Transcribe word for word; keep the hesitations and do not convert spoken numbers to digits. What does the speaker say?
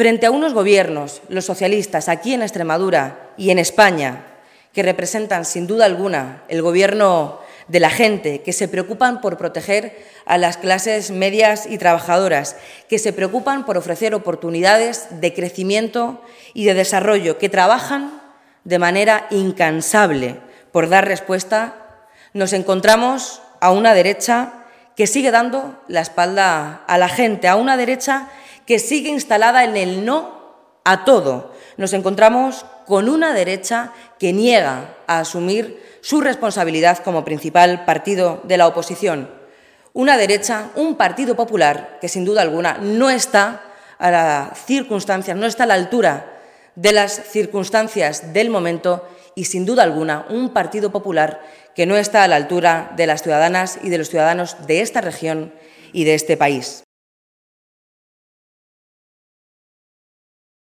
Frente a unos gobiernos, los socialistas, aquí en Extremadura y en España, que representan sin duda alguna el gobierno de la gente, que se preocupan por proteger a las clases medias y trabajadoras, que se preocupan por ofrecer oportunidades de crecimiento y de desarrollo, que trabajan de manera incansable por dar respuesta, nos encontramos a una derecha que sigue dando la espalda a la gente, a una derecha que sigue instalada en el no a todo. Nos encontramos con una derecha que niega a asumir su responsabilidad como principal partido de la oposición. Una derecha, un Partido Popular que sin duda alguna no está a las circunstancias, no está a la altura de las circunstancias del momento y sin duda alguna un Partido Popular que no está a la altura de las ciudadanas y de los ciudadanos de esta región y de este país.